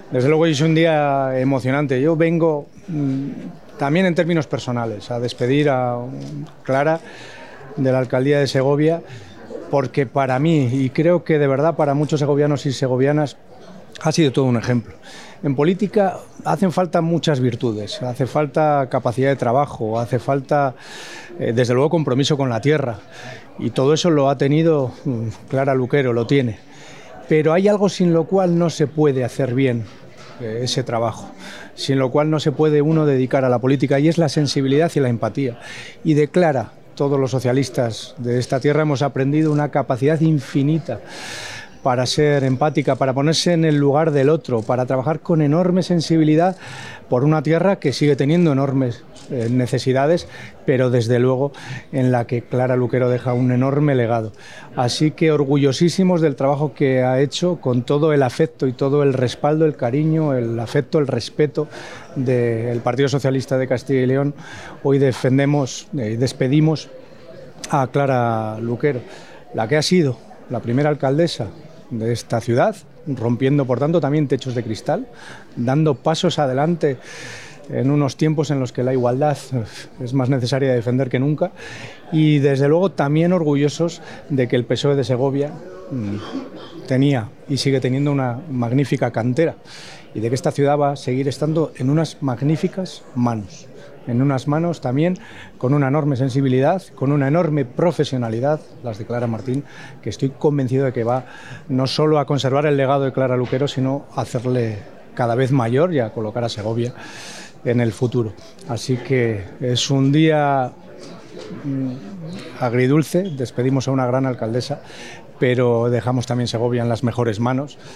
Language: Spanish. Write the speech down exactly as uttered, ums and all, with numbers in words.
Desde luego es un día emocionante. Yo vengo mmm, también en términos personales a despedir a Clara de la alcaldía de Segovia, porque para mí, y creo que de verdad para muchos segovianos y segovianas, ha sido todo un ejemplo. En política hacen falta muchas virtudes, hace falta capacidad de trabajo, hace falta, eh, desde luego, compromiso con la tierra. Y todo eso lo ha tenido mmm, Clara Luquero, lo tiene. Pero hay algo sin lo cual no se puede hacer bien eh, ese trabajo, sin lo cual no se puede uno dedicar a la política, y es la sensibilidad y la empatía. Y de Clara, todos los socialistas de esta tierra hemos aprendido una capacidad infinita para ser empática, para ponerse en el lugar del otro, para trabajar con enorme sensibilidad por una tierra que sigue teniendo enormes eh, necesidades, pero desde luego en la que Clara Luquero deja un enorme legado. Así que orgullosísimos del trabajo que ha hecho, con todo el afecto y todo el respaldo, el cariño, el afecto, el respeto del Partido Socialista de Castilla y León. Hoy defendemos y eh, despedimos a Clara Luquero, la que ha sido la primera alcaldesa de esta ciudad, rompiendo por tanto también techos de cristal, dando pasos adelante en unos tiempos en los que la igualdad es más necesaria de defender que nunca, y desde luego también orgullosos de que el P S O E de Segovia mmm, tenía y sigue teniendo una magnífica cantera, y de que esta ciudad va a seguir estando en unas magníficas manos. En unas manos también con una enorme sensibilidad, con una enorme profesionalidad, las de Clara Martín, que estoy convencido de que va no solo a conservar el legado de Clara Luquero, sino a hacerle cada vez mayor y a colocar a Segovia en el futuro. Así que es un día agridulce, despedimos a una gran alcaldesa, pero dejamos también Segovia en las mejores manos.